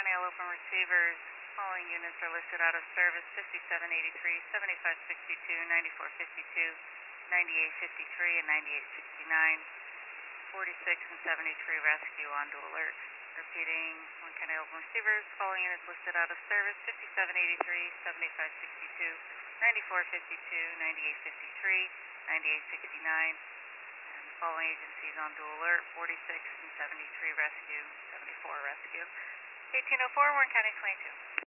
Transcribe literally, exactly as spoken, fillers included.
County all open receivers. Following units are listed out of service: fifty-seven eighty-three, seventy-five sixty-two, ninety-four fifty-two, ninety-eight fifty-three, and ninety-eight sixty-nine. forty-six and seventy-three rescue on to alert. Repeating, one County open receivers. Following units listed out of service: fifty-seven eighty-three, seventy-five sixty-two, ninety-four fifty-two, ninety-eight fifty-three, ninety-eight sixty-nine. And following agencies on to alert: forty-six and seventy-three rescue, seventy-four rescue. eighteen oh four, Warren County twenty-two.